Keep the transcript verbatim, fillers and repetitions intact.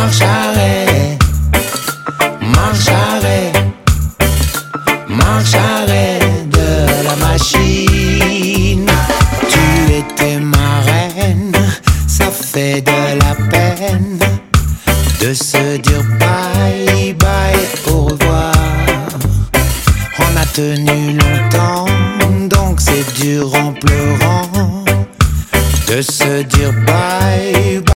Marche arrêt, marche arrêt, marche arrêt de la machine. Tu étais ma reine, ça fait de la peine de se dire bye bye, au revoir. On a tenu longtemps, donc c'est dur en pleurant de se dire bye bye.